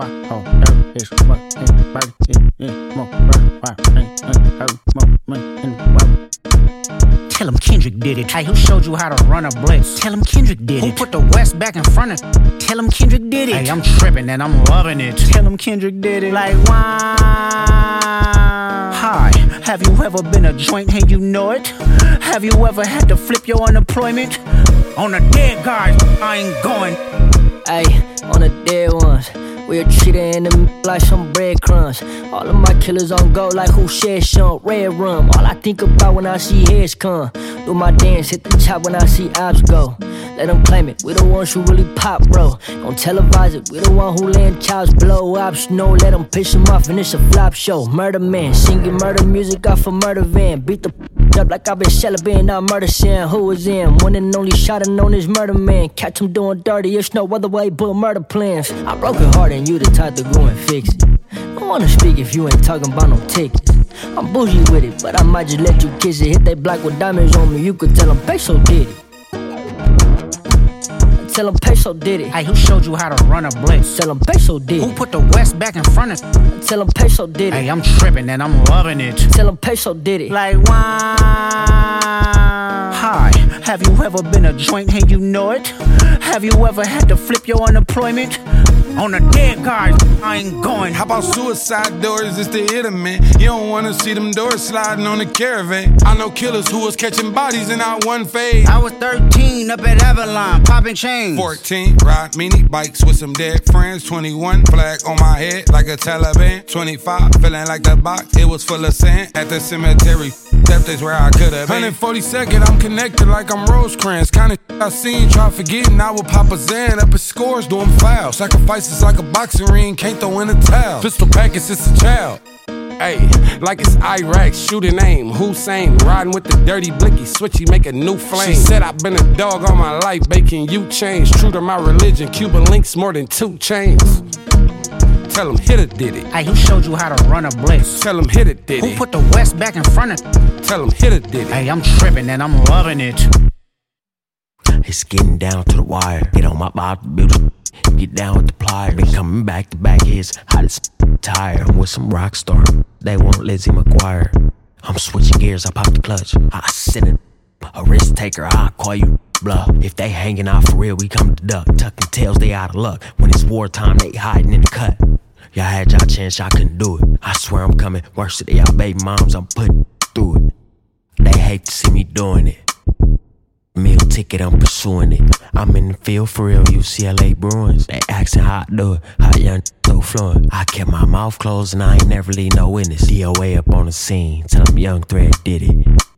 Tell him Kendrick did it. Hey, who showed you how to run a blitz? Tell him Kendrick did it. Who put the West back in front of? Tell him Kendrick did it. Hey, I'm tripping and I'm loving it. Tell him Kendrick did it. Like, wow. Hi, have you ever been a joint and you know it? Have you ever had to flip your unemployment? On the dead guys, I ain't going. Ayy, on the dead ones. We're treated in the like some breadcrumbs. All of my killers on go like who shed some red rum. All I think about when I see heads come. Do my dance, hit the top when I see ops go. Let them claim it, we the ones who really pop, bro. Don't televise it, we the one who laying chops, blow ops. No, let them piss them off and it's a flop show. Murder man, singing murder music off a murder van. Beat the up like I've been celebrating our murder scene. Who was in? One and only shot and known as murder man. Catch him doing dirty, it's no other way but murder plans. I broke it hard and you the type to go and fix it. Don't wanna speak if you ain't talking about no tickets. I'm bougie with it, but I might just let you kiss it. Hit they block with diamonds on me, you could tell them Peso did it. Tell him Peso did it. Hey, who showed you how to run a blitz? Tell him Peso did it. Who put the West back in front of? Tell him Peso did it. Hey, I'm tripping and I'm loving it. Tell him Peso did it. Like, wow. Hi, have you ever been a joint and you know it? Have you ever had to flip your unemployment? On the dead guys, I ain't going. How about suicide doors? It's the hit 'em, man. You don't wanna see them doors sliding on the caravan. I know killers who was catching bodies in our one phase. I was 13 up at Avalon, popping chains. 14, ride mini bikes with some dead friends. 21, flag on my head like a Taliban. 25, feeling like the box, it was full of sand. At the cemetery, depth is where I could've been. 142nd, I'm connected like I'm Rosecrans. Kinda I seen, try forgetting I would pop a Zan. Up his scores, doing fouls. Sacrifices like a boxing ring, can't throw in a towel. Pistol packets, it's a child. Ayy, like it's Iraq, shooting aim, Hussein, riding with the dirty blicky, switchy, make a new flame. She said I've been a dog all my life, baking you change. True to my religion, Cuban links more than 2 chains. Tell him hit it, did it. Hey, who showed you how to run a blitz? Tell him hit it, did it. Who put the West back in front of? Tell him hit it, did it. Hey, I'm tripping and I'm loving it. It's getting down to the wire. Get on my body, build. Get down with the pliers. Been coming back to back hits. Hot as tire. I'm with some rock star. They want Lizzie McGuire. I'm switching gears. I pop the clutch. I send it. A risk taker. I call you bluff. If they hanging out for real, we come to duck. Tucking tails, they out of luck. When it's wartime, they hiding in the cut. Y'all had y'all chance, y'all couldn't do it. I swear I'm coming. Worse to y'all baby moms, I'm putting through it. They hate to see me doing it. Meal ticket, I'm pursuing it. I'm in the field for real, UCLA Bruins. They asking how I do it, how young so fluent. I kept my mouth closed and I ain't never leave no witness. DOA up on the scene, tell them Young Thread did it.